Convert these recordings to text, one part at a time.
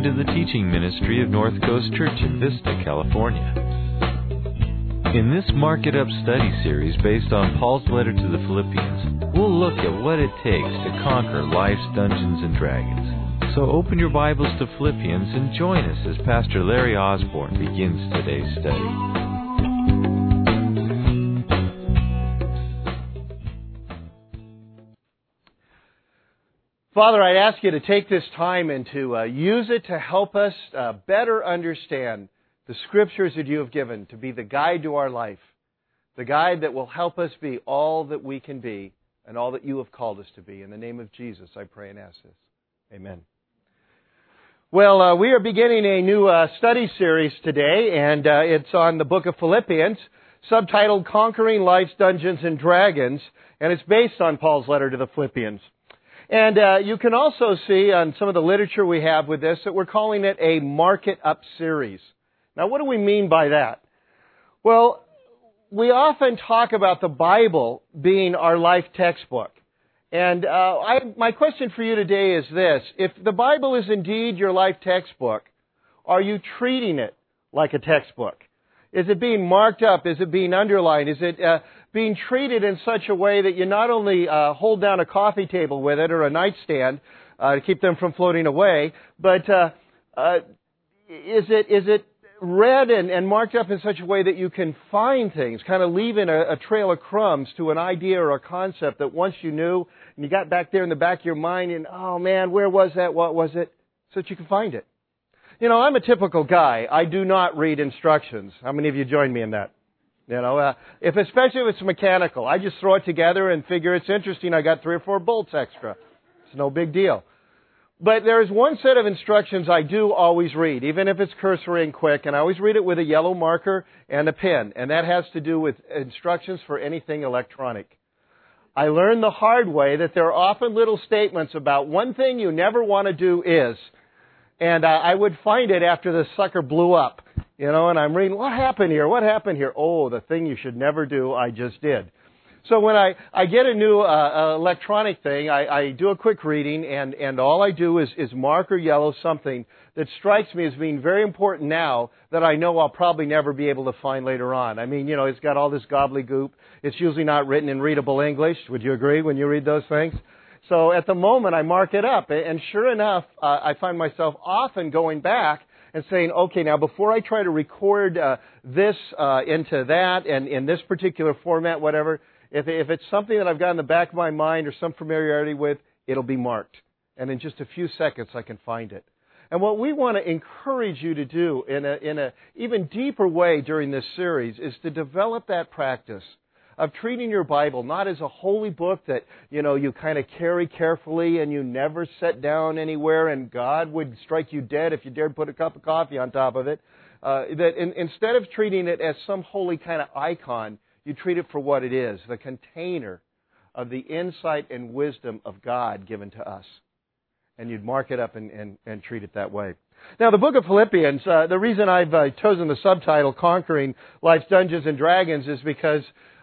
welcome to the teaching ministry of North Coast Church in Vista, California. In this Mark It Up study series based on Paul's letter to the Philippians, we'll look at what it takes to conquer life's dungeons and dragons. So open your Bibles to Philippians and join us as Pastor Larry Osborne begins today's study. Father, I ask you to take this time and to use it to help us better understand the Scriptures that you have given to be the guide to our life, the guide that will help us be all that we can be and all that you have called us to be. In the name of Jesus, I pray and ask this. Amen. Well, we are beginning a new study series today, and it's on the book of Philippians, subtitled Conquering Life's Dungeons and Dragons, and it's based on Paul's letter to the Philippians. And you can also see on some of the literature we have with this that we're calling it a Mark It Up series. Now, what do we mean by that? Well, we often talk about the Bible being our life textbook. And my question for you today is this. If the Bible is indeed your life textbook, are you treating it like a textbook? Is it being marked up? Is it being underlined? Is it being treated in such a way that you not only hold down a coffee table with it or a nightstand to keep them from floating away, but is it read and marked up in such a way that you can find things, kind of leaving a trail of crumbs to an idea or a concept that once you knew and you got back there in the back of your mind and, oh man, where was that? What was it? So that you can find it. You know, I'm a typical guy. I do not read instructions. How many of you join me in that? You know, especially if it's mechanical, I just throw it together and figure it's interesting. I got 3 or 4 bolts extra. It's no big deal. But there's one set of instructions I do always read, even if it's cursory and quick, and I always read it with a yellow marker and a pen, and that has to do with instructions for anything electronic. I learned the hard way that there are often little statements about one thing you never want to do is, and I would find it after the sucker blew up, you know, and I'm reading, what happened here? What happened here? Oh, the thing you should never do, I just did. So when I get a new electronic thing, I do a quick reading, and all I do is mark or yellow something that strikes me as being very important now that I know I'll probably never be able to find later on. I mean, you know, it's got all this gobbledygook. It's usually not written in readable English. Would you agree when you read those things? So at the moment, I mark it up, and sure enough, I find myself often going back and saying, okay, now before I try to record this into that and in this particular format, whatever, if it's something that I've got in the back of my mind or some familiarity with, it'll be marked. And in just a few seconds, I can find it. And what we want to encourage you to do in a even deeper way during this series is to develop that practice of treating your Bible not as a holy book that, you know, you kind of carry carefully and you never set down anywhere and God would strike you dead if you dared put a cup of coffee on top of it. Instead of treating it as some holy kind of icon, you treat it for what it is, the container of the insight and wisdom of God given to us. And you'd mark it up and treat it that way. Now, the book of Philippians, the reason I've chosen the subtitle, Conquering Life's Dungeons and Dragons, is because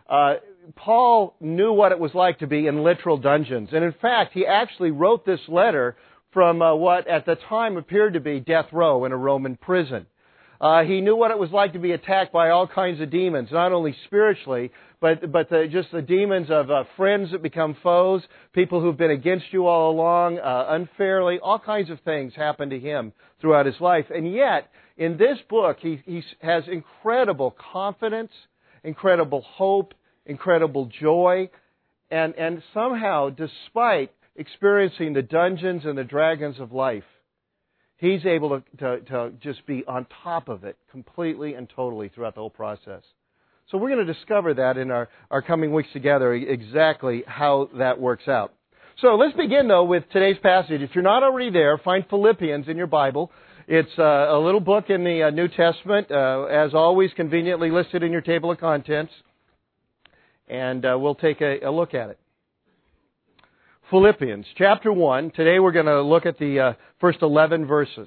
Paul knew what it was like to be in literal dungeons. And in fact, he actually wrote this letter from what at the time appeared to be death row in a Roman prison. He knew what it was like to be attacked by all kinds of demons, not only spiritually, but just the demons of friends that become foes, people who've been against you all along, unfairly. All kinds of things happened to him throughout his life. And yet, in this book, he has incredible confidence, incredible hope, incredible joy, and somehow, despite experiencing the dungeons and the dragons of life, he's able to just be on top of it completely and totally throughout the whole process. So we're going to discover that in our coming weeks together, exactly how that works out. So let's begin, though, with today's passage. If you're not already there, find Philippians in your Bible. It's a little book in the New Testament, as always, conveniently listed in your table of contents. And we'll take a look at it. Philippians chapter 1. Today we're going to look at the first 11 verses.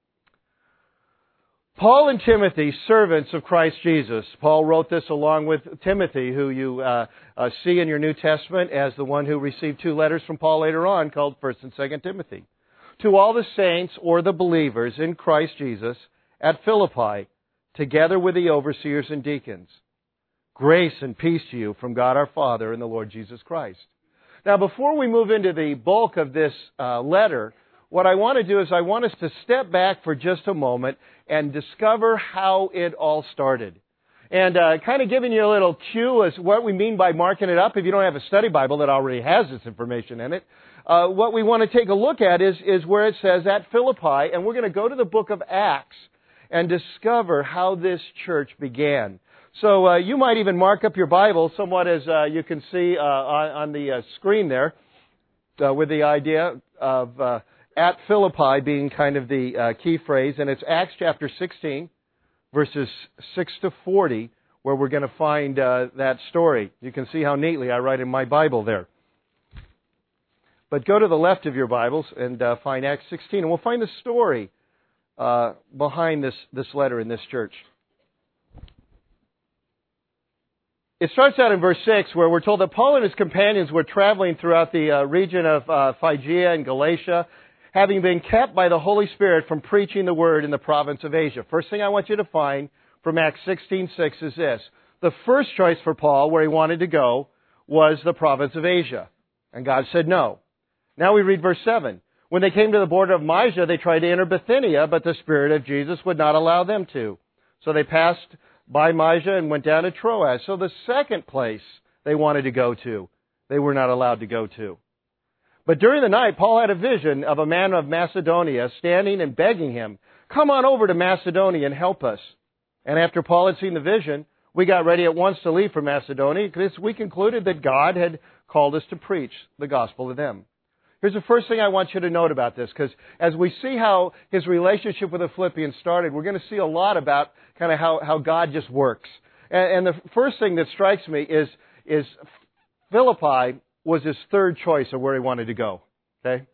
Paul and Timothy, servants of Christ Jesus. Paul wrote this along with Timothy, who you see in your New Testament as the one who received 2 letters from Paul later on called 1st and 2nd Timothy. To all the saints or the believers in Christ Jesus at Philippi, together with the overseers and deacons. Grace and peace to you from God our Father and the Lord Jesus Christ. Now, before we move into the bulk of this letter, what I want to do is I want us to step back for just a moment and discover how it all started. And kind of giving you a little cue as what we mean by marking it up. If you don't have a study Bible that already has this information in it, what we want to take a look at is where it says at Philippi, and we're going to go to the book of Acts and discover how this church began. So you might even mark up your Bible somewhat as you can see on the screen there with the idea of at Philippi being kind of the key phrase. And it's Acts chapter 16, verses 6 to 40, where we're going to find that story. You can see how neatly I write in my Bible there. But go to the left of your Bibles and find Acts 16, and we'll find the story behind this letter in this church. It starts out in verse 6, where we're told that Paul and his companions were traveling throughout the region of Phrygia and Galatia, having been kept by the Holy Spirit from preaching the word in the province of Asia. First thing I want you to find from Acts 16:6 is this. The first choice for Paul, where he wanted to go, was the province of Asia. And God said no. Now we read verse 7. When they came to the border of Mysia, they tried to enter Bithynia, but the Spirit of Jesus would not allow them to. So they passed by Mysia and went down to Troas. So the second place they wanted to go to, they were not allowed to go to. But during the night, Paul had a vision of a man of Macedonia standing and begging him, "Come on over to Macedonia and help us." And after Paul had seen the vision, we got ready at once to leave for Macedonia because we concluded that God had called us to preach the gospel to them. Here's the first thing I want you to note about this, because as we see how his relationship with the Philippians started, we're going to see a lot about kind of how God just works. And the first thing that strikes me is Philippi was his third choice of where he wanted to go. Okay,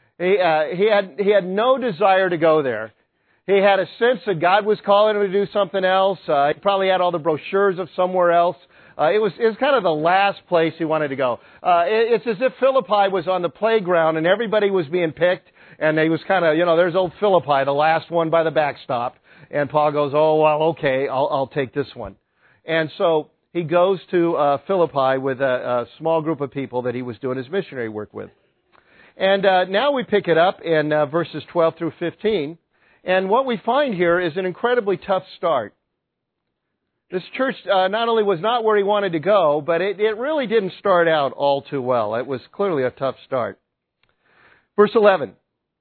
he had no desire to go there. He had a sense that God was calling him to do something else. He probably had all the brochures of somewhere else. It was kind of the last place he wanted to go. It's as if Philippi was on the playground and everybody was being picked, and he was kind of, there's old Philippi, the last one by the backstop. And Paul goes, "Oh, well, okay, I'll take this one." And so he goes to Philippi with a small group of people that he was doing his missionary work with. And now we pick it up in verses 12 through 15. And what we find here is an incredibly tough start. This church not only was not where he wanted to go, but it really didn't start out all too well. It was clearly a tough start. Verse 11.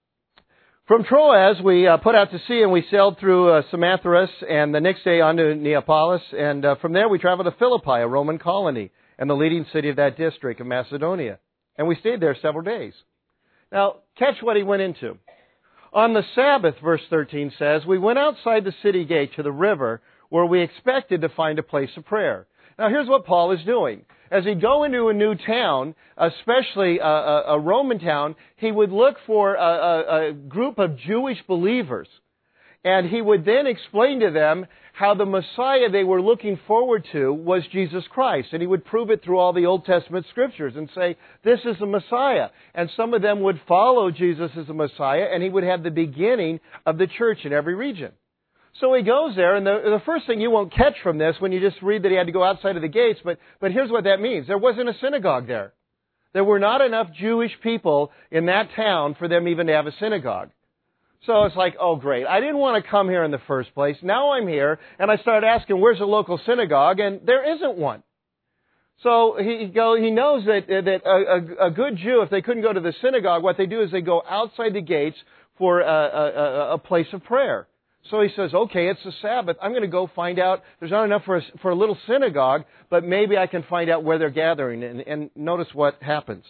From Troas, we put out to sea and we sailed through Samothrace and the next day on to Neapolis. And from there we traveled to Philippi, a Roman colony, and the leading city of that district of Macedonia. And we stayed there several days. Now, catch what he went into. On the Sabbath, verse 13 says, we went outside the city gate to the river where we expected to find a place of prayer. Now, here's what Paul is doing. As he'd go into a new town, especially a Roman town, he would look for a group of Jewish believers. And he would then explain to them how the Messiah they were looking forward to was Jesus Christ. And he would prove it through all the Old Testament scriptures and say, this is the Messiah. And some of them would follow Jesus as the Messiah, and he would have the beginning of the church in every region. So he goes there, and the first thing you won't catch from this when you just read that he had to go outside of the gates, but here's what that means. There wasn't a synagogue there. There were not enough Jewish people in that town for them even to have a synagogue. So it's like, oh great, I didn't want to come here in the first place. Now I'm here, and I started asking, where's a local synagogue? And there isn't one. So he knows that a good Jew, if they couldn't go to the synagogue, what they do is they go outside the gates for a place of prayer. So he says, okay, it's the Sabbath. I'm going to go find out. There's not enough for a little synagogue, but maybe I can find out where they're gathering. And notice what happens.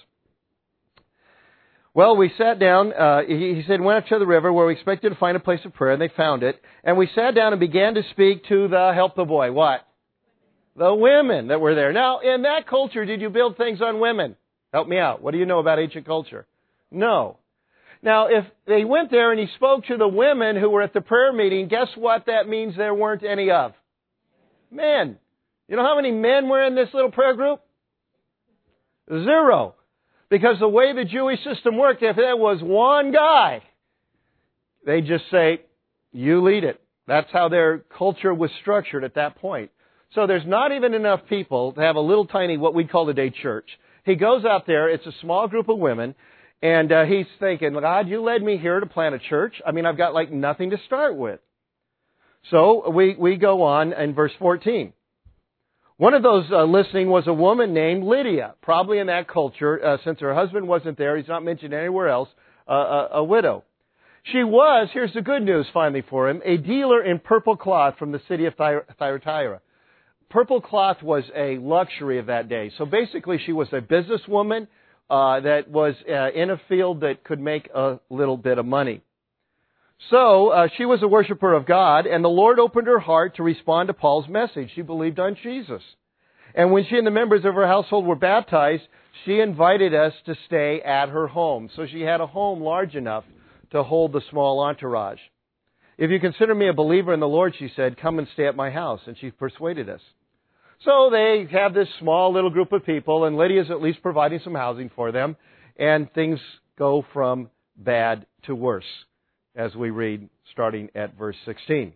Well, we sat down. He said, went up to the river where we expected to find a place of prayer, and they found it. And we sat down and began to speak to help the boy. What? The women that were there. Now, in that culture, did you build things on women? Help me out. What do you know about ancient culture? No. Now, if they went there and he spoke to the women who were at the prayer meeting, guess what that means there weren't any of? Men. You know how many men were in this little prayer group? 0. Because the way the Jewish system worked, if there was one guy They just say, you lead it. That's how their culture was structured at that point. So there's not even enough people to have a little tiny, what we'd call today, church. He goes out there, it's a small group of women, and he's thinking, God, you led me here to plant a church. I mean, I've got like nothing to start with. So we go on in verse 14. One of those listening was a woman named Lydia, probably in that culture, since her husband wasn't there, he's not mentioned anywhere else, a widow. She was, here's the good news finally for him, a dealer in purple cloth from the city of Thyatira. Purple cloth was a luxury of that day. So basically she was a businesswoman that was in a field that could make a little bit of money. So she was a worshiper of God, and the Lord opened her heart to respond to Paul's message. She believed on Jesus. And when she and the members of her household were baptized, she invited us to stay at her home. So she had a home large enough to hold the small entourage. If you consider me a believer in the Lord, she said, come and stay at my house. And she persuaded us. So they have this small little group of people, and Lydia's at least providing some housing for them, and things go from bad to worse, as we read starting at verse 16.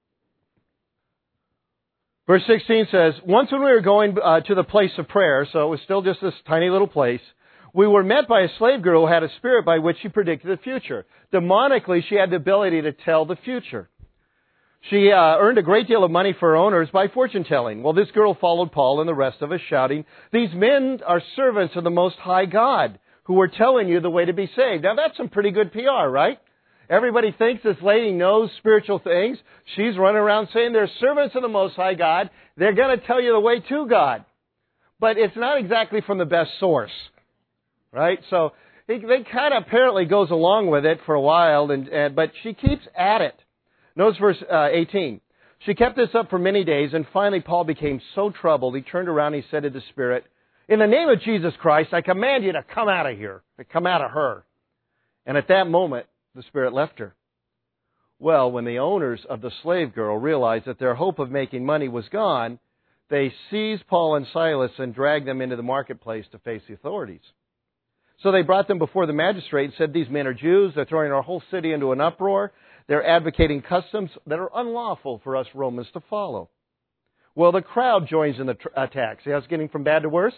Verse 16 says, once when we were going to the place of prayer, so it was still just this tiny little place, we were met by a slave girl who had a spirit by which she predicted the future. Demonically, she had the ability to tell the future. She earned a great deal of money for her owners by fortune telling. Well, this girl followed Paul and the rest of us, shouting, these men are servants of the Most High God, who are telling you the way to be saved. Now, that's some pretty good PR, right? Everybody thinks this lady knows spiritual things. She's running around saying they're servants of the Most High God. They're going to tell you the way to God. But it's not exactly from the best source, right? So they kind of apparently goes along with it for a while, but she keeps at it. Notice verse 18. She kept this up for many days, and finally Paul became so troubled, he turned around and he said to the Spirit, in the name of Jesus Christ, I command you to come out of here, to come out of her. And at that moment, the Spirit left her. Well, when the owners of the slave girl realized that their hope of making money was gone, they seized Paul and Silas and dragged them into the marketplace to face the authorities. So they brought them before the magistrate and said, these men are Jews, they're throwing our whole city into an uproar. They're advocating customs that are unlawful for us Romans to follow. Well, the crowd joins in the attack. See how it's getting from bad to worse?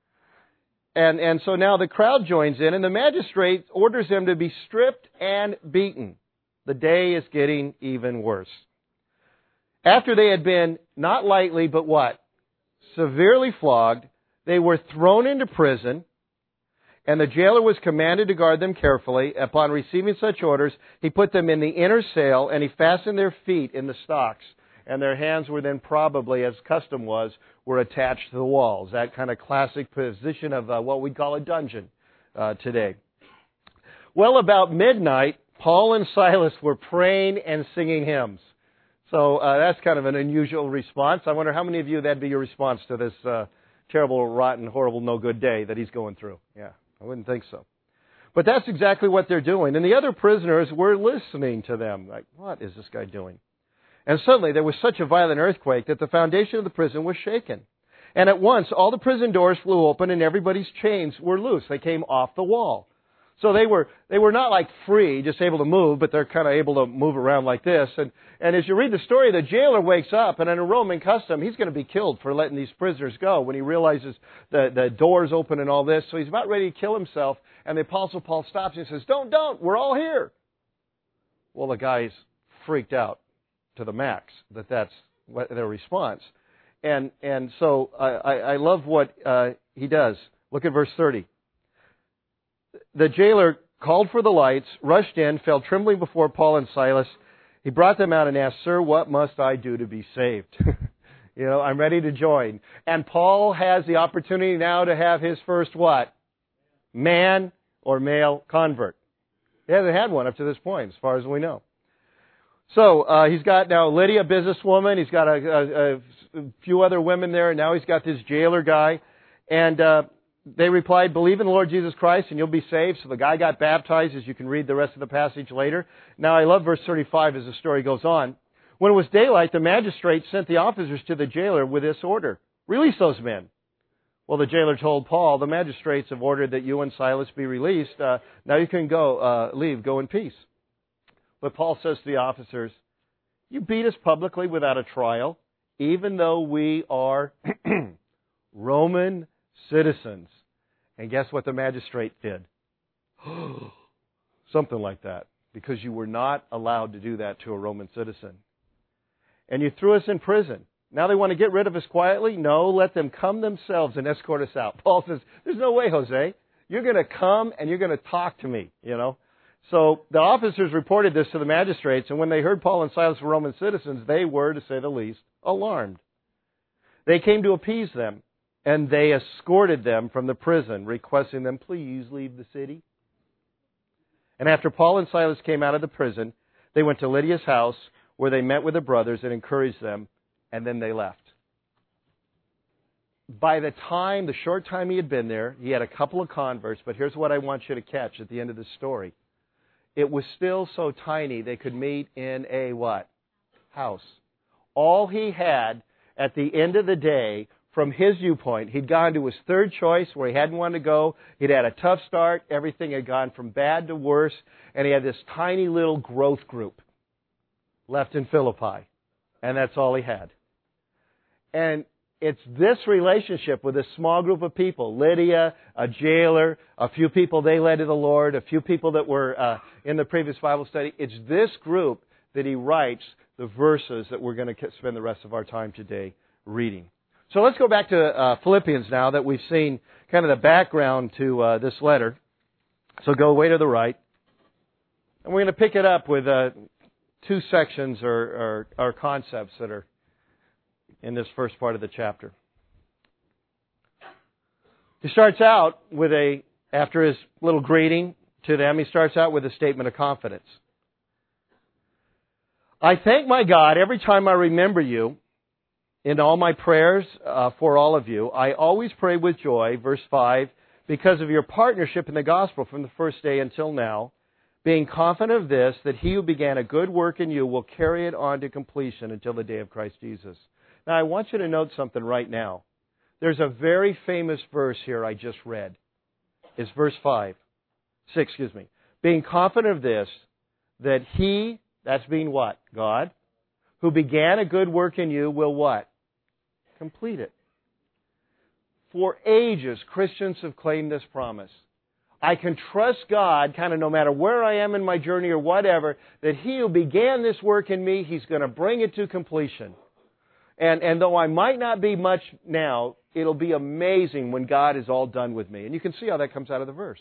And so now the crowd joins in, and the magistrate orders them to be stripped and beaten. The day is getting even worse. After they had been, not lightly, but what? Severely flogged, they were thrown into prison, and the jailer was commanded to guard them carefully. Upon receiving such orders, he put them in the inner cell, and he fastened their feet in the stocks. And their hands were then probably, as custom was, were attached to the walls. That kind of classic position of what we'd call a dungeon today. Well, about midnight, Paul and Silas were praying and singing hymns. So that's kind of an unusual response. I wonder how many of you that'd be your response to this terrible, rotten, horrible, no good day that he's going through. Yeah. I wouldn't think so. But that's exactly what they're doing. And the other prisoners were listening to them. Like, what is this guy doing? And suddenly there was such a violent earthquake that the foundation of the prison was shaken. And at once all the prison doors flew open and everybody's chains were loose. They came off the wall. So they were not like free, just able to move, but they're kind of able to move around like this. And as you read the story, the jailer wakes up, and in a Roman custom, he's going to be killed for letting these prisoners go when he realizes the doors open and all this. So he's about ready to kill himself, and the Apostle Paul stops and says, Don't, we're all here. Well, the guy's freaked out to the max that's what their response. And so I love what he does. Look at verse 30. The jailer called for the lights, rushed in, fell trembling before Paul and Silas. He brought them out and asked, Sir, what must I do to be saved? I'm ready to join. And Paul has the opportunity now to have his first what? Man or male convert. He hasn't had one up to this point, as far as we know. So he's got now Lydia, a businesswoman. He's got a few other women there. And now he's got this jailer guy. And they replied, believe in the Lord Jesus Christ and you'll be saved. So the guy got baptized, as you can read the rest of the passage later. Now I love verse 35 as the story goes on. When it was daylight, the magistrate sent the officers to the jailer with this order. Release those men. Well, the jailer told Paul, the magistrates have ordered that you and Silas be released. Now you can go in peace. But Paul says to the officers, you beat us publicly without a trial, even though we are Roman citizens. And guess what the magistrate did? Something like that. Because you were not allowed to do that to a Roman citizen. And you threw us in prison. Now they want to get rid of us quietly? No, let them come themselves and escort us out. Paul says, there's no way, Jose. You're going to come and you're going to talk to me, So the officers reported this to the magistrates, and when they heard Paul and Silas were Roman citizens, they were, to say the least, alarmed. They came to appease them, and they escorted them from the prison, requesting them, please leave the city. And after Paul and Silas came out of the prison, they went to Lydia's house, where they met with the brothers and encouraged them, and then they left. By the short time he had been there, he had a couple of converts, but here's what I want you to catch at the end of the story. It was still so tiny they could meet in a what? House. All he had at the end of the day, from his viewpoint, he'd gone to his third choice where he hadn't wanted to go. He'd had a tough start. Everything had gone from bad to worse. And he had this tiny little growth group left in Philippi. And that's all he had. And it's this relationship with this small group of people, Lydia, a jailer, a few people they led to the Lord, a few people that were in the previous Bible study. It's this group that he writes the verses that we're going to spend the rest of our time today reading. So let's go back to Philippians now that we've seen kind of the background to this letter. So go way to the right. And we're going to pick it up with two sections or concepts that are in this first part of the chapter. He starts out with after his little greeting to them, he starts out with a statement of confidence. I thank my God every time I remember you in all my prayers for all of you. I always pray with joy, verse 5, because of your partnership in the gospel from the first day until now, being confident of this, that he who began a good work in you will carry it on to completion until the day of Christ Jesus. Now, I want you to note something right now. There's a very famous verse here I just read. It's verse 6. Being confident of this, that he, that's being what? God, who began a good work in you will what? Complete it. For ages, Christians have claimed this promise. I can trust God, kind of no matter where I am in my journey or whatever, that he who began this work in me, he's going to bring it to completion. And though I might not be much now, it'll be amazing when God is all done with me. And you can see how that comes out of the verse.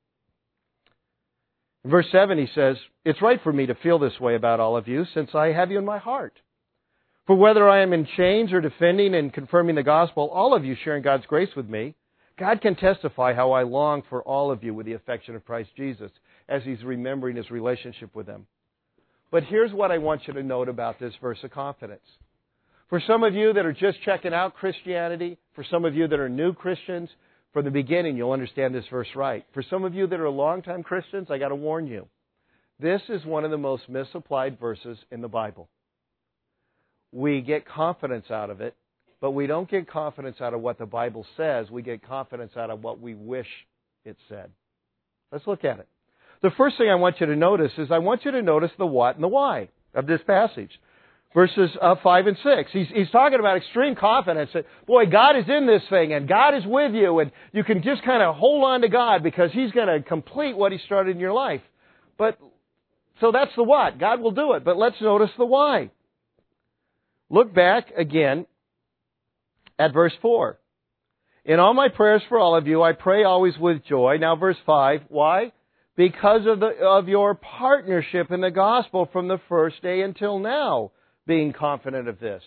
In verse 7 he says, it's right for me to feel this way about all of you, since I have you in my heart. For whether I am in chains or defending and confirming the gospel, all of you sharing God's grace with me, God can testify how I long for all of you with the affection of Christ Jesus, as he's remembering his relationship with them. But here's what I want you to note about this verse of confidence. For some of you that are just checking out Christianity, for some of you that are new Christians, from the beginning you'll understand this verse right. For some of you that are longtime Christians, I got to warn you. This is one of the most misapplied verses in the Bible. We get confidence out of it, but we don't get confidence out of what the Bible says. We get confidence out of what we wish it said. Let's look at it. The first thing I want you to notice is I want you to notice the what and the why of this passage. Verses 5 and 6. He's talking about extreme confidence that, boy, God is in this thing and God is with you and you can just kind of hold on to God because he's going to complete what he started in your life. But, so that's the what. God will do it. But let's notice the why. Look back again at verse 4. In all my prayers for all of you, I pray always with joy. Now verse 5. Why? Because of your partnership in the gospel from the first day until now. Being confident of this.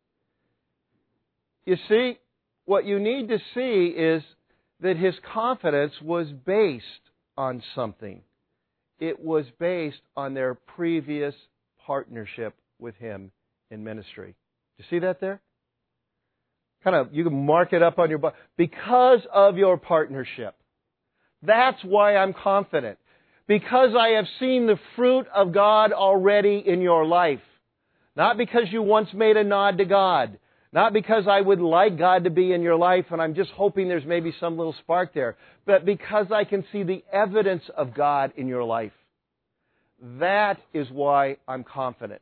You see, what you need to see is that his confidence was based on something. It was based on their previous partnership with him in ministry. You see that there? You can mark it up on your Bible. Because of your partnership. That's why I'm confident. Because I have seen the fruit of God already in your life. Not because you once made a nod to God. Not because I would like God to be in your life and I'm just hoping there's maybe some little spark there. But because I can see the evidence of God in your life. That is why I'm confident.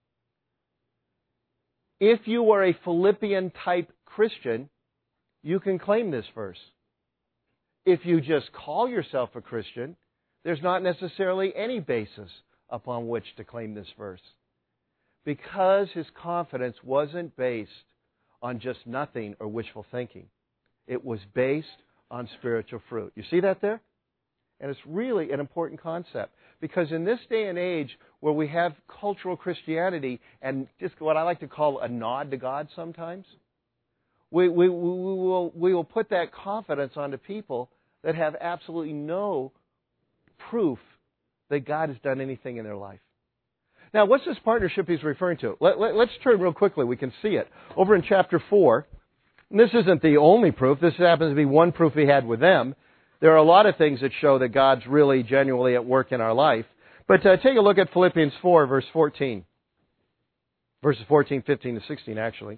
If you are a Philippian-type Christian, you can claim this verse. If you just call yourself a Christian, there's not necessarily any basis upon which to claim this verse. Because his confidence wasn't based on just nothing or wishful thinking. It was based on spiritual fruit. You see that there? And it's really an important concept. Because in this day and age where we have cultural Christianity and just what I like to call a nod to God sometimes, we will put that confidence onto people that have absolutely no proof that God has done anything in their life. Now, what's this partnership he's referring to? Let's turn real quickly. We can see it. Over in chapter 4, and this isn't the only proof. This happens to be one proof he had with them. There are a lot of things that show that God's really genuinely at work in our life. But take a look at Philippians 4, verse 14. Verses 14, 15 to 16, actually.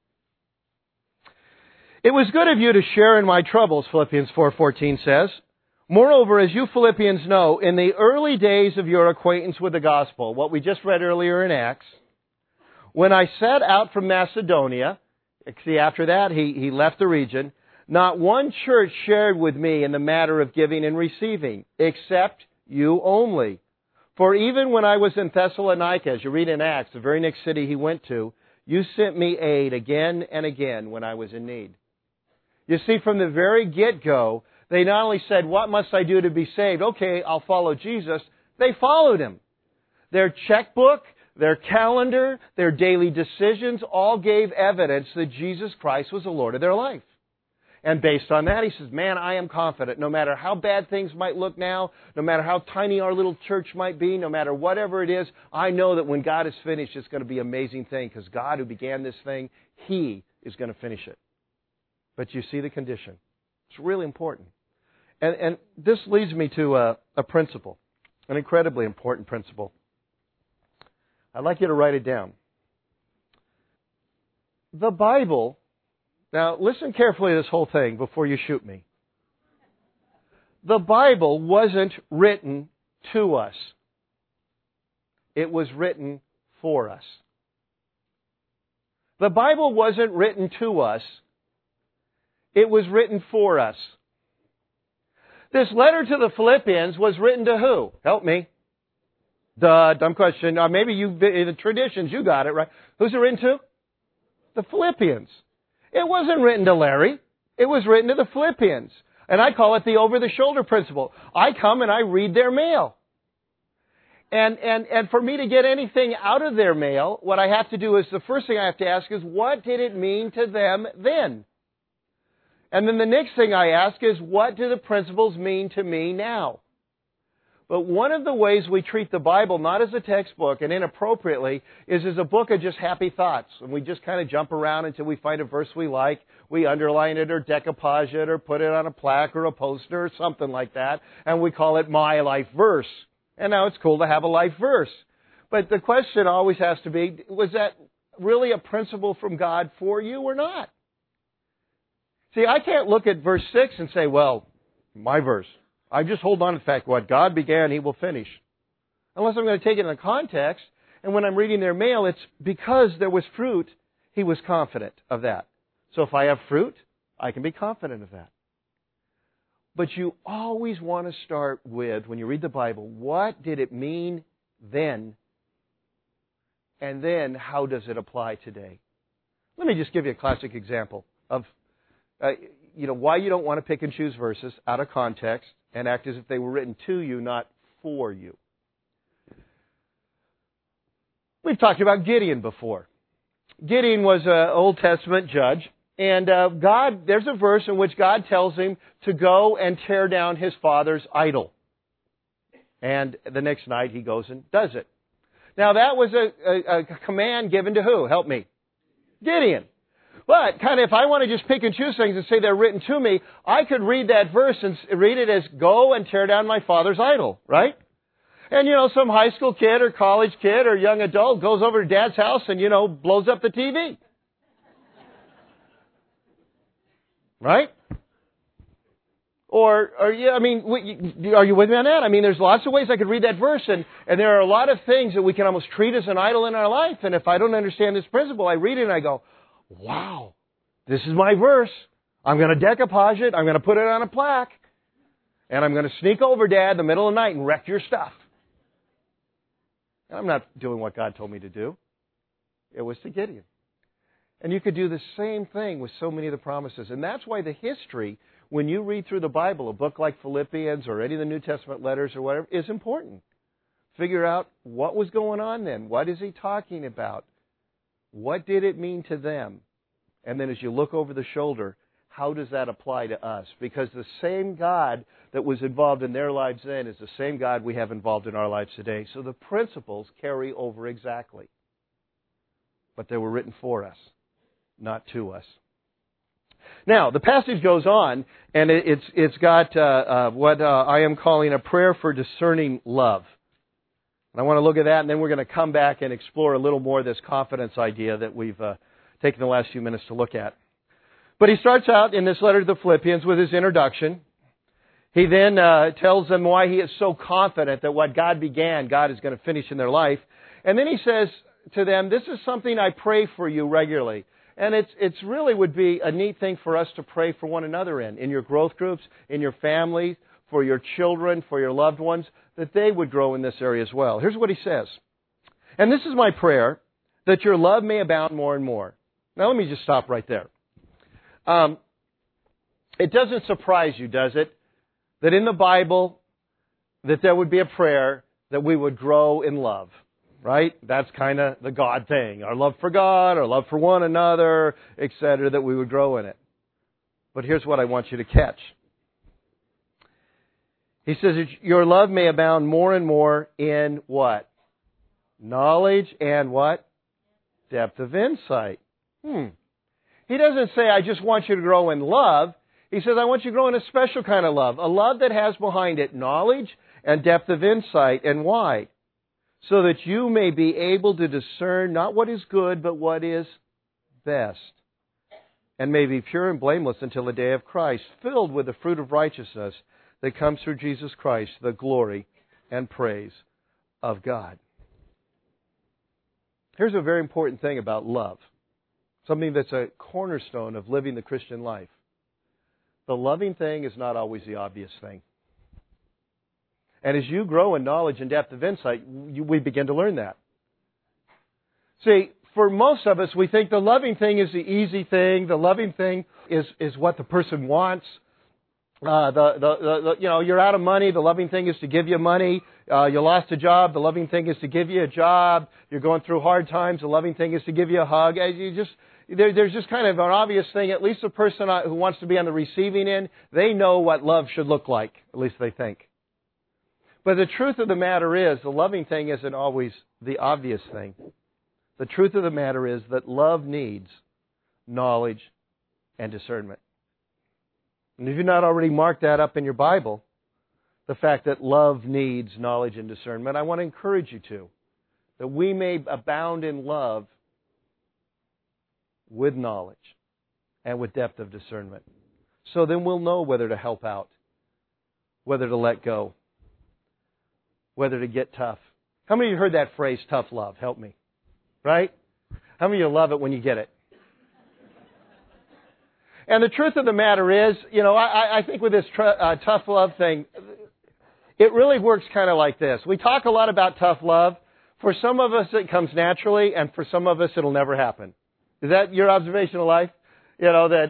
It was good of you to share in my troubles, Philippians 4:14 says. Moreover, as you Philippians know, in the early days of your acquaintance with the gospel, what we just read earlier in Acts, when I set out from Macedonia, see, after that he left the region, not one church shared with me in the matter of giving and receiving, except you only. For even when I was in Thessalonica, as you read in Acts, the very next city he went to, you sent me aid again and again when I was in need. You see, from the very get-go, they not only said, what must I do to be saved? Okay, I'll follow Jesus. They followed Him. Their checkbook, their calendar, their daily decisions all gave evidence that Jesus Christ was the Lord of their life. And based on that, he says, man, I am confident. No matter how bad things might look now, no matter how tiny our little church might be, no matter whatever it is, I know that when God is finished, it's going to be an amazing thing because God who began this thing, He is going to finish it. But you see the condition. It's really important. And this leads me to a principle, an incredibly important principle. I'd like you to write it down. The Bible, now listen carefully to this whole thing before you shoot me. The Bible wasn't written to us. It was written for us. The Bible wasn't written to us. It was written for us. This letter to the Philippians was written to who? Help me. Dumb question. Maybe the traditions, you got it, right? Who's it written to? The Philippians. It wasn't written to Larry. It was written to the Philippians. And I call it the over-the-shoulder principle. I come and I read their mail. And for me to get anything out of their mail, what I have to do is, the first thing I have to ask is, what did it mean to them then? And then the next thing I ask is, what do the principles mean to me now? But one of the ways we treat the Bible, not as a textbook and inappropriately, is as a book of just happy thoughts. And we just kind of jump around until we find a verse we like. We underline it or decoupage it or put it on a plaque or a poster or something like that. And we call it my life verse. And now it's cool to have a life verse. But the question always has to be, was that really a principle from God for you or not? See, I can't look at verse 6 and say, well, my verse. I just hold on to the fact, what God began, He will finish. Unless I'm going to take it in a context, and when I'm reading their mail, it's because there was fruit, He was confident of that. So if I have fruit, I can be confident of that. But you always want to start with, when you read the Bible, what did it mean then? And then, how does it apply today? Let me just give you a classic example of why you don't want to pick and choose verses out of context and act as if they were written to you, not for you. We've talked about Gideon before. Gideon was an Old Testament judge, and there's a verse in which God tells him to go and tear down his father's idol. And the next night he goes and does it. Now that was a command given to who? Help me. Gideon. But kind of if I want to just pick and choose things and say they're written to me, I could read that verse and read it as, go and tear down my father's idol, right? And some high school kid or college kid or young adult goes over to Dad's house and, blows up the TV. Right? Or yeah, I mean, are you with me on that? I mean, there's lots of ways I could read that verse, and there are a lot of things that we can almost treat as an idol in our life. And if I don't understand this principle, I read it and I go, wow, this is my verse. I'm going to decoupage it. I'm going to put it on a plaque. And I'm going to sneak over, Dad, in the middle of the night and wreck your stuff. I'm not doing what God told me to do. It was to Gideon. And you could do the same thing with so many of the promises. And that's why the history, when you read through the Bible, a book like Philippians or any of the New Testament letters or whatever, is important. Figure out what was going on then. What is he talking about? What did it mean to them? And then as you look over the shoulder, how does that apply to us? Because the same God that was involved in their lives then is the same God we have involved in our lives today. So the principles carry over exactly. But they were written for us, not to us. Now, the passage goes on, and it's got what I am calling a prayer for discerning love. And I want to look at that, and then we're going to come back and explore a little more of this confidence idea that we've taken the last few minutes to look at. But he starts out in this letter to the Philippians with his introduction. He then tells them why he is so confident that what God began, God is going to finish in their life. And then he says to them, this is something I pray for you regularly. And it's really would be a neat thing for us to pray for one another in your growth groups, in your family, for your children, for your loved ones, that they would grow in this area as well. Here's what he says. And this is my prayer, that your love may abound more and more. Now let me just stop right there. It doesn't surprise you, does it, that in the Bible that there would be a prayer that we would grow in love, right? That's kind of the God thing. Our love for God, our love for one another, etc., that we would grow in it. But here's what I want you to catch. He says, your love may abound more and more in what? Knowledge and what? Depth of insight. He doesn't say, I just want you to grow in love. He says, I want you to grow in a special kind of love. A love that has behind it knowledge and depth of insight. And why? So that you may be able to discern not what is good, but what is best. And may be pure and blameless until the day of Christ, filled with the fruit of righteousness that comes through Jesus Christ, the glory and praise of God. Here's a very important thing about love. Something that's a cornerstone of living the Christian life. The loving thing is not always the obvious thing. And as you grow in knowledge and depth of insight, we begin to learn that. See, for most of us, we think the loving thing is the easy thing. The loving thing is what the person wants. You're out of money. The loving thing is to give you money. You lost a job. The loving thing is to give you a job. You're going through hard times. The loving thing is to give you a hug. There's just kind of an obvious thing. At least the person who wants to be on the receiving end, they know what love should look like. At least they think. But the truth of the matter is, the loving thing isn't always the obvious thing. The truth of the matter is that love needs knowledge and discernment. And if you've not already marked that up in your Bible, the fact that love needs knowledge and discernment, I want to encourage you to. That we may abound in love with knowledge and with depth of discernment. So then we'll know whether to help out, whether to let go, whether to get tough. How many of you heard that phrase, tough love? Help me. Right? How many of you love it when you get it? And the truth of the matter is, I think with this tough love thing, it really works kind of like this. We talk a lot about tough love. For some of us, it comes naturally, and for some of us, it'll never happen. Is that your observation of life? There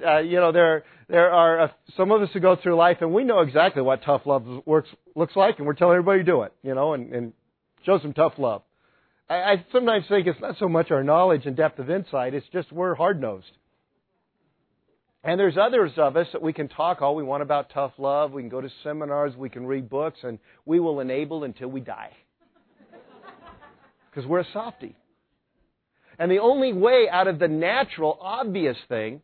are some of us who go through life, and we know exactly what tough love looks like, and we're telling everybody to do it, and show some tough love. I sometimes think it's not so much our knowledge and depth of insight, it's just we're hard-nosed. And there's others of us that we can talk all we want about tough love. We can go to seminars, we can read books, and we will enable until we die. Because we're a softie. And the only way out of the natural, obvious thing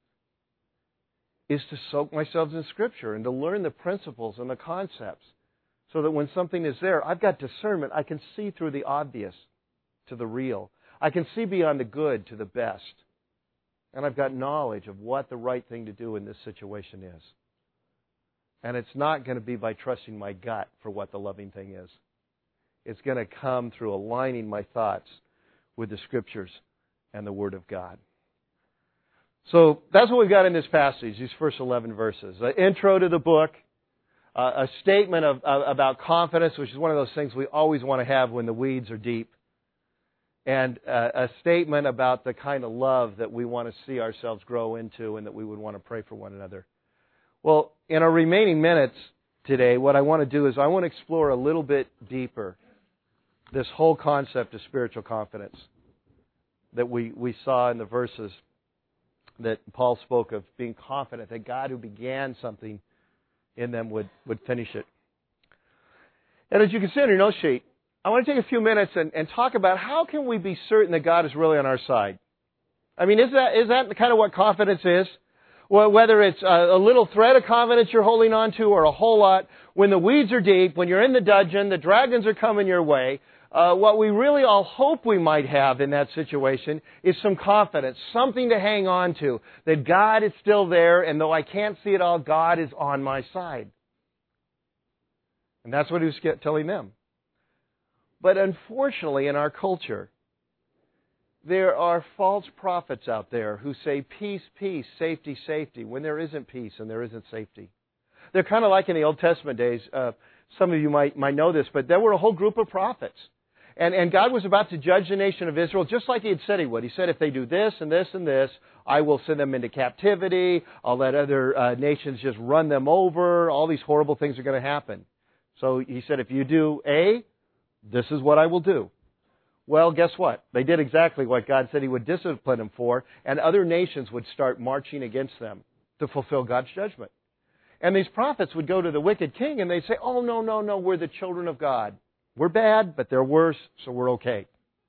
is to soak myself in Scripture and to learn the principles and the concepts so that when something is there, I've got discernment. I can see through the obvious to the real. I can see beyond the good to the best. And I've got knowledge of what the right thing to do in this situation is. And it's not going to be by trusting my gut for what the loving thing is. It's going to come through aligning my thoughts with the Scriptures and the Word of God. So that's what we've got in this passage, these first 11 verses. An intro to the book, a statement about confidence, which is one of those things we always want to have when the weeds are deep, and a statement about the kind of love that we want to see ourselves grow into and that we would want to pray for one another. Well, in our remaining minutes today, what I want to do is I want to explore a little bit deeper this whole concept of spiritual confidence that we saw in the verses that Paul spoke of, being confident that God who began something in them would finish it. And as you can see on your note sheet, I want to take a few minutes and talk about how can we be certain that God is really on our side. I mean, is that kind of what confidence is? Well, whether it's a little thread of confidence you're holding on to or a whole lot, when the weeds are deep, when you're in the dungeon, the dragons are coming your way, what we really all hope we might have in that situation is some confidence, something to hang on to, that God is still there, and though I can't see it all, God is on my side. And that's what he was telling them. But unfortunately, in our culture, there are false prophets out there who say peace, peace, safety, safety, when there isn't peace and there isn't safety. They're kind of like in the Old Testament days. Some of you might know this, but there were a whole group of prophets. And God was about to judge the nation of Israel just like He had said He would. He said, if they do this and this and this, I will send them into captivity. I'll let other nations just run them over. All these horrible things are going to happen. So He said, if you do A, this is what I will do. Well, guess what? They did exactly what God said He would discipline them for, and other nations would start marching against them to fulfill God's judgment. And these prophets would go to the wicked king and they'd say, oh, no, we're the children of God. We're bad, but they're worse, so we're okay.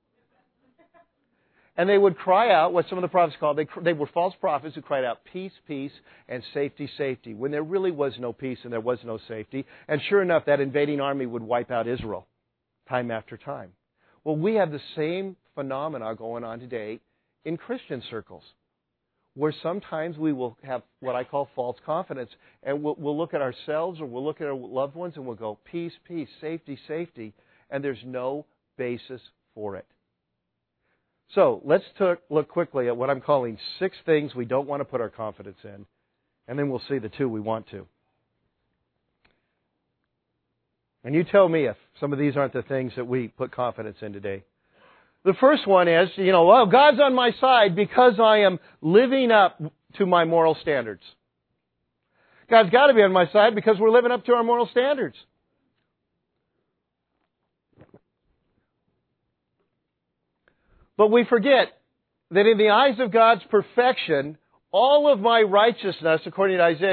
And they would cry out what some of the prophets called, they were false prophets who cried out, peace, peace, and safety, safety, when there really was no peace and there was no safety. And sure enough, that invading army would wipe out Israel time after time. Well, we have the same phenomena going on today in Christian circles, where sometimes we will have what I call false confidence, and we'll look at ourselves or we'll look at our loved ones and we'll go, peace, peace, safety, safety, and there's no basis for it. So let's look quickly at what I'm calling 6 things we don't want to put our confidence in, and then we'll see the 2 we want to. And you tell me if some of these aren't the things that we put confidence in today. The first one is, well, God's on my side because I am living up to my moral standards. God's got to be on my side because we're living up to our moral standards. But we forget that in the eyes of God's perfection, all of my righteousness, according to Isaiah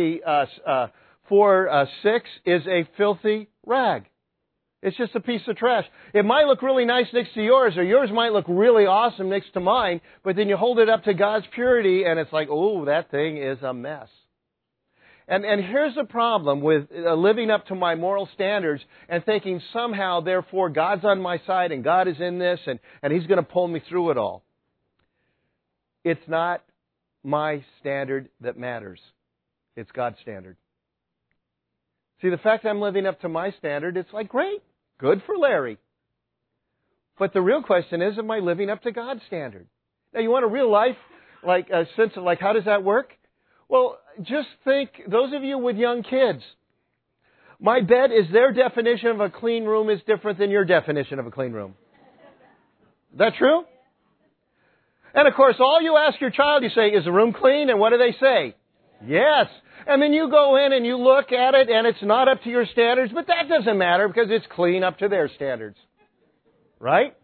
64:6, is a filthy rag. It's just a piece of trash. It might look really nice next to yours, or yours might look really awesome next to mine, but then you hold it up to God's purity, and it's like, oh, that thing is a mess. And here's the problem with living up to my moral standards and thinking somehow, therefore, God's on my side, and God is in this, and He's going to pull me through it all. It's not my standard that matters. It's God's standard. See, the fact that I'm living up to my standard, it's like, great, good for Larry. But the real question is, am I living up to God's standard? Now, you want a real life, sense of how does that work? Well, just think, those of you with young kids, my bet is their definition of a clean room is different than your definition of a clean room. Is that true? And of course, all you ask your child, you say, is the room clean? And what do they say? Yes. And then you go in and you look at it and it's not up to your standards, but that doesn't matter because it's clean up to their standards. Right?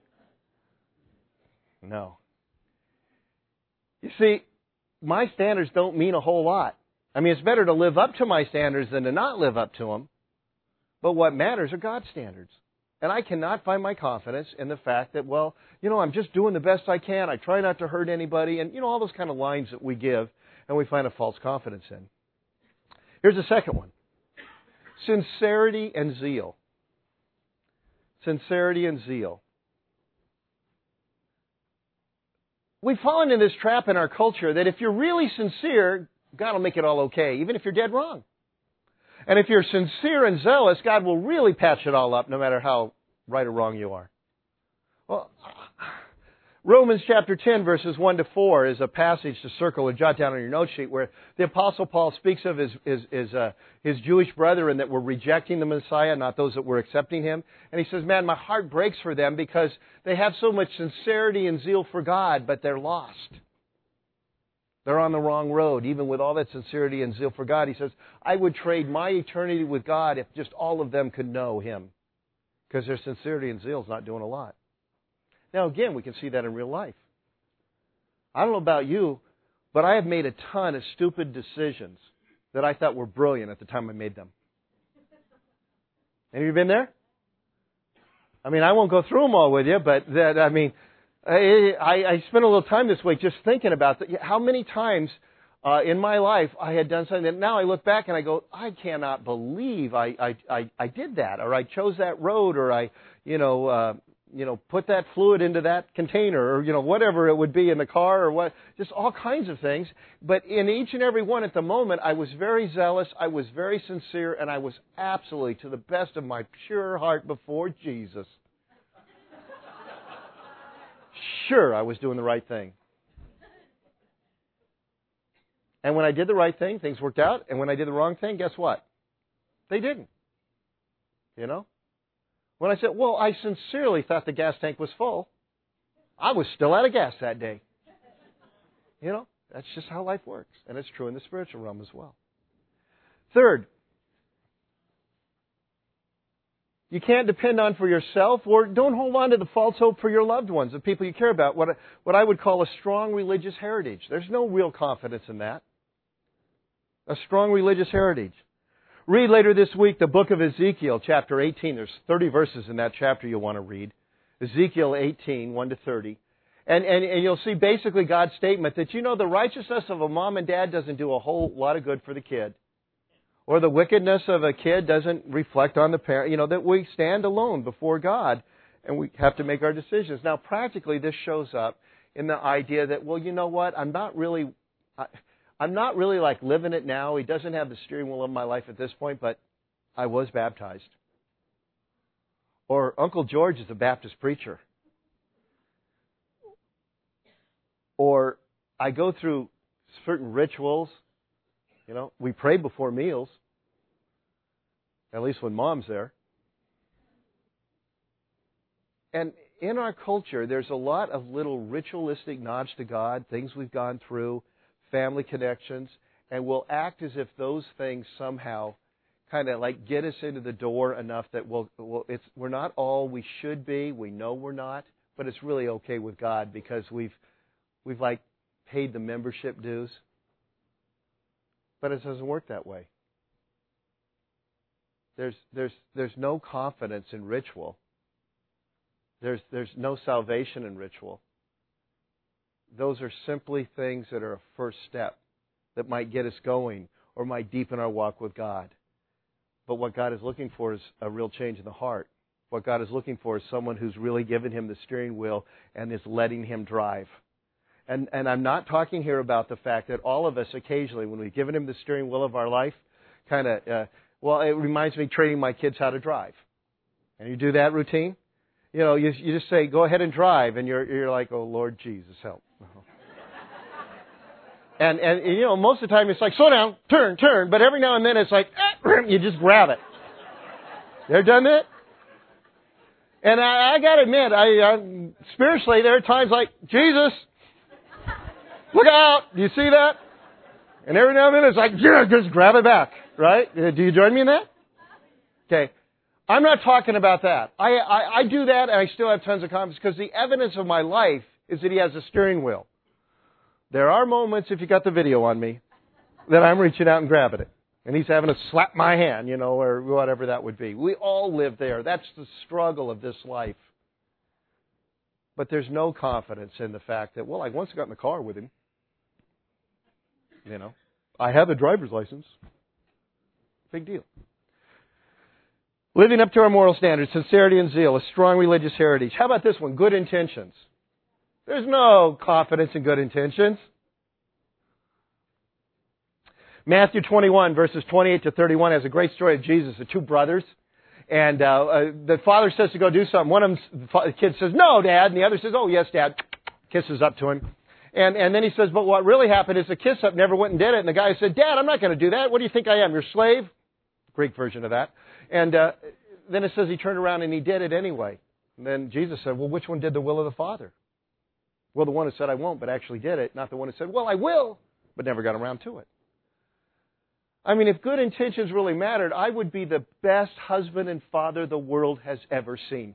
No. You see, my standards don't mean a whole lot. I mean, it's better to live up to my standards than to not live up to them. But what matters are God's standards. And I cannot find my confidence in the fact that, well, I'm just doing the best I can. I try not to hurt anybody. And, all those kind of lines that we give and we find a false confidence in. Here's the second one. Sincerity and zeal. Sincerity and zeal. We've fallen in this trap in our culture that if you're really sincere, God will make it all okay, even if you're dead wrong. And if you're sincere and zealous, God will really patch it all up no matter how right or wrong you are. Well, Romans chapter 10 verses 1 to 4 is a passage to circle or jot down on your note sheet where the Apostle Paul speaks of his Jewish brethren that were rejecting the Messiah, not those that were accepting Him. And he says, man, my heart breaks for them because they have so much sincerity and zeal for God, but they're lost. They're on the wrong road, even with all that sincerity and zeal for God. He says, I would trade my eternity with God if just all of them could know Him. Because their sincerity and zeal is not doing a lot. Now, again, we can see that in real life. I don't know about you, but I have made a ton of stupid decisions that I thought were brilliant at the time I made them. Have you been there? I mean, I won't go through them all with you, but I spent a little time this week just thinking about how many times in my life I had done something that now I look back and I go, I cannot believe I did that, or I chose that road, or I put that fluid into that container, or whatever it would be in the car, or what, just all kinds of things. But in each and every one at the moment, I was very zealous, I was very sincere, and I was absolutely to the best of my pure heart before Jesus. Sure, I was doing the right thing. And when I did the right thing, things worked out. And when I did the wrong thing, guess what? They didn't. When I said, well, I sincerely thought the gas tank was full, I was still out of gas that day. That's just how life works. And it's true in the spiritual realm as well. Third, you can't depend on for yourself, or don't hold on to the false hope for your loved ones, the people you care about, what I would call a strong religious heritage. There's no real confidence in that. A strong religious heritage. Read later this week the book of Ezekiel, chapter 18. There's 30 verses in that chapter you'll want to read. Ezekiel 18, 1 to 30. And you'll see basically God's statement that, the righteousness of a mom and dad doesn't do a whole lot of good for the kid. Or the wickedness of a kid doesn't reflect on the parent. That we stand alone before God and we have to make our decisions. Now, practically, this shows up in the idea that, well, you know what? I'm not really like living it now. He doesn't have the steering wheel of my life at this point, but I was baptized. Or Uncle George is a Baptist preacher. Or I go through certain rituals. We pray before meals, at least when Mom's there. And in our culture, there's a lot of little ritualistic nods to God, things we've gone through, family connections, and we'll act as if those things somehow kind of like get us into the door enough that we're not all we should be. We know we're not, but it's really okay with God because we've like paid the membership dues. But it doesn't work that way. There's no confidence in ritual. There's no salvation in ritual. Those are simply things that are a first step that might get us going or might deepen our walk with God. But what God is looking for is a real change in the heart. What God is looking for is someone who's really given Him the steering wheel and is letting Him drive. And I'm not talking here about the fact that all of us occasionally, when we've given Him the steering wheel of our life, it reminds me of training my kids how to drive. And you do that routine. You just say, go ahead and drive, and you're like, oh, Lord Jesus, help. And most of the time it's like, slow down, turn, but every now and then it's like, you just grab it. You ever done that? And I got to admit, I spiritually, there are times like, Jesus, look out! Do you see that? And every now and then it's like, yeah, just grab it back, right? Do you join me in that? Okay. I'm not talking about that. I do that and I still have tons of confidence because the evidence of my life is that He has a steering wheel. There are moments, if you got the video on me, that I'm reaching out and grabbing it. And He's having to slap my hand, or whatever that would be. We all live there. That's the struggle of this life. But there's no confidence in the fact that, well, I once got in the car with Him. I have a driver's license. Big deal. Living up to our moral standards, sincerity and zeal, a strong religious heritage. How about this one? Good intentions. There's no confidence in good intentions. Matthew 21, verses 28 to 31 has a great story of Jesus, the two brothers. And the father says to go do something. One of them, the kid says, "No, Dad." And the other says, "Oh, yes, Dad." Kisses up to him. And then he says, "But what really happened is the kiss up never went and did it." And the guy said, "Dad, I'm not going to do that. What do you think I am, your slave?" Greek version of that. And then it says he turned around and he did it anyway. And then Jesus said, "Well, which one did the will of the Father?" Well, the one who said, "I won't," but actually did it. Not the one who said, "Well, I will," but never got around to it. I mean, if good intentions really mattered, I would be the best husband and father the world has ever seen.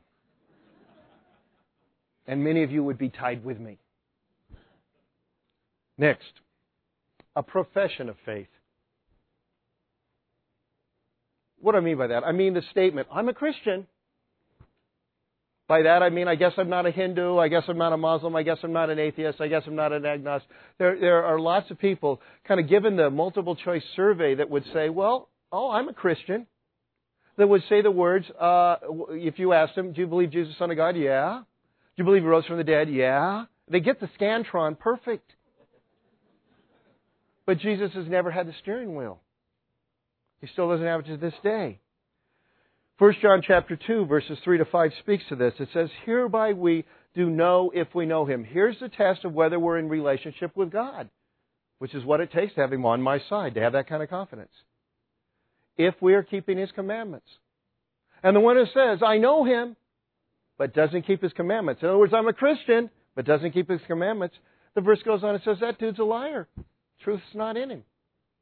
And many of you would be tied with me. Next, a profession of faith. What do I mean by that? I mean the statement, "I'm a Christian." By that I mean, I guess I'm not a Hindu, I guess I'm not a Muslim, I guess I'm not an atheist, I guess I'm not an agnostic. There are lots of people kind of given the multiple choice survey that would say, "Well, I'm a Christian." That would say the words, if you asked them, "Do you believe Jesus is the Son of God?" "Yeah." "Do you believe He rose from the dead?" "Yeah." They get the Scantron perfect. But Jesus has never had the steering wheel. He still doesn't have it to this day. 1 John chapter 2, verses 3 to 5 speaks to this. It says, "Hereby we do know if we know Him." Here's the test of whether we're in relationship with God, which is what it takes to have Him on my side, to have that kind of confidence. If we are keeping His commandments. And the one who says, "I know Him," but doesn't keep His commandments. In other words, "I'm a Christian," but doesn't keep His commandments. The verse goes on and says, that dude's a liar. Truth's not in him.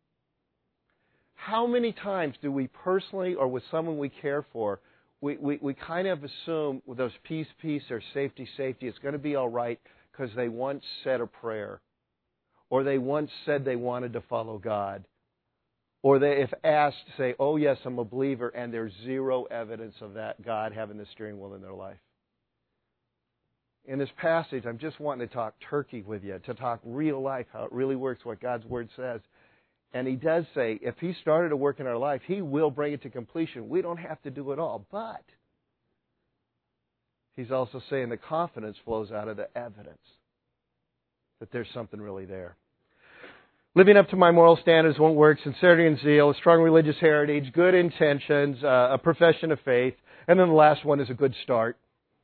How many times do we personally or with someone we care for, we kind of assume with those peace, or safety, it's going to be all right because they once said a prayer, or they once said they wanted to follow God, or they, if asked, say, "Oh yes, I'm a believer," and there's zero evidence of that God having the steering wheel in their life. In this passage, I'm just wanting to talk turkey with you, to talk real life, how it really works, what God's Word says. And He does say, if He started a work in our life, He will bring it to completion. We don't have to do it all. But He's also saying the confidence flows out of the evidence that there's something really there. Living up to my moral standards won't work. Sincerity and zeal, a strong religious heritage, good intentions, a profession of faith. And then the last one is a good start.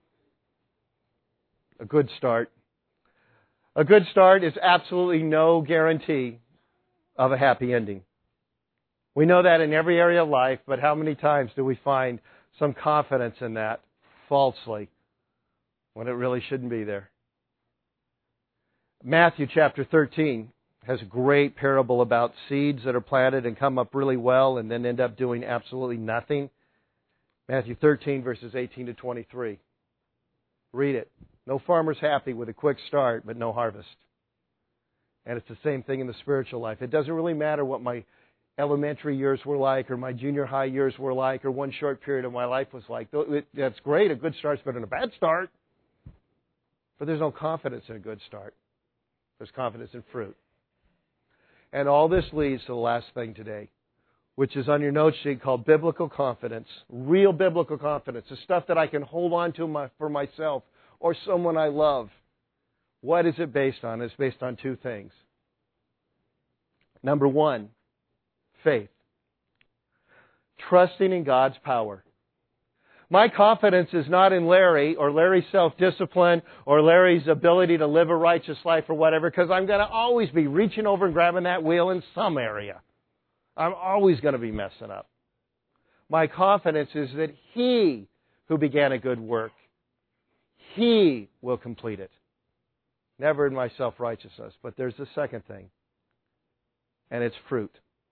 A good start. A good start is absolutely no guarantee of a happy ending. We know that in every area of life, but how many times do we find some confidence in that falsely when it really shouldn't be there? Matthew chapter 13 has a great parable about seeds that are planted and come up really well and then end up doing absolutely nothing. Matthew 13 verses 18 to 23. Read it. No farmer's happy with a quick start, but no harvest. And it's the same thing in the spiritual life. It doesn't really matter what my elementary years were like or my junior high years were like or one short period of my life was like. That's great. A good start's better than a bad start. But there's no confidence in a good start. There's confidence in fruit. And all this leads to the last thing today, which is on your note sheet called biblical confidence. Real biblical confidence. The stuff that I can hold on to for myself or someone I love. What is it based on? It's based on two things. Number one, faith. Trusting in God's power. My confidence is not in Larry or Larry's self-discipline or Larry's ability to live a righteous life or whatever, because I'm going to always be reaching over and grabbing that wheel in some area. I'm always going to be messing up. My confidence is that He who began a good work, He will complete it. Never in my self-righteousness. But there's the second thing, and it's fruit.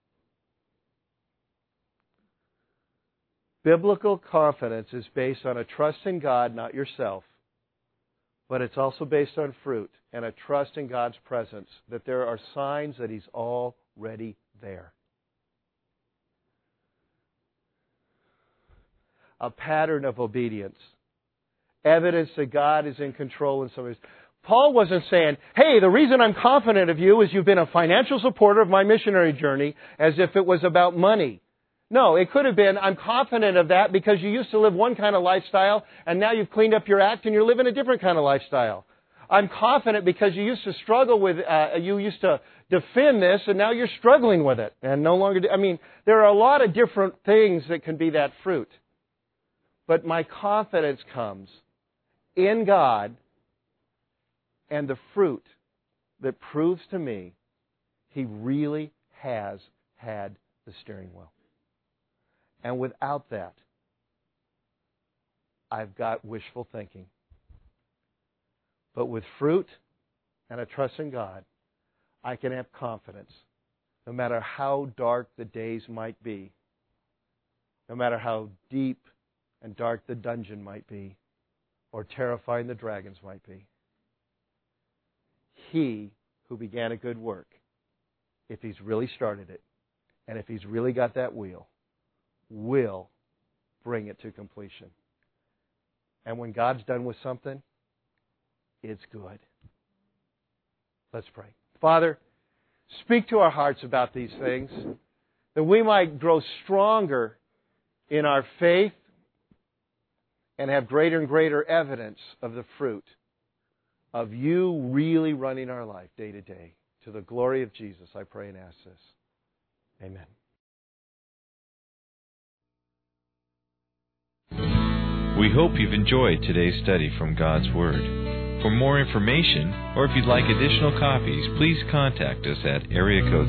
Biblical confidence is based on a trust in God, not yourself. But it's also based on fruit and a trust in God's presence, that there are signs that He's already there. A pattern of obedience. Evidence that God is in control in some ways. Paul wasn't saying, "Hey, the reason I'm confident of you is you've been a financial supporter of my missionary journey," as if it was about money. No, it could have been, "I'm confident of that because you used to live one kind of lifestyle and now you've cleaned up your act and you're living a different kind of lifestyle. I'm confident because you used to struggle with, you used to defend this, and now you're struggling with it and no longer. There are a lot of different things that can be that fruit. But my confidence comes in God and the fruit that proves to me He really has had the steering wheel. And without that, I've got wishful thinking. But with fruit and a trust in God, I can have confidence, no matter how dark the days might be, no matter how deep and dark the dungeon might be, or terrifying the dragons might be. He who began a good work, if He's really started it, and if He's really got that wheel, will bring it to completion. And when God's done with something, it's good. Let's pray. Father, speak to our hearts about these things, that we might grow stronger in our faith and have greater and greater evidence of the fruit of You really running our life day to day. To the glory of Jesus, I pray and ask this. Amen. We hope you've enjoyed today's study from God's Word. For more information, or if you'd like additional copies, please contact us at area code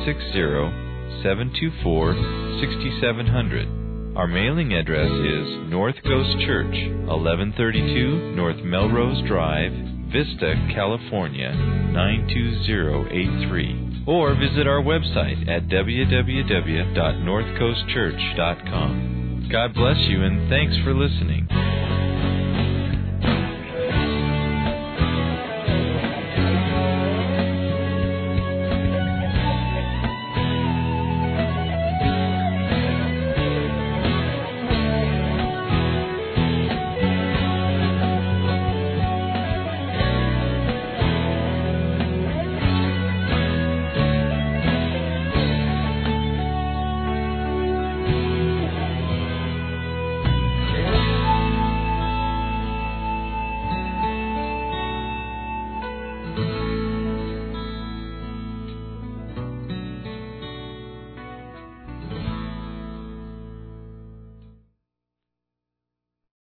760-724-6700. Our mailing address is North Coast Church, 1132 North Melrose Drive, Vista, California, 92083. Or visit our website at www.northcoastchurch.com. God bless you, and thanks for listening.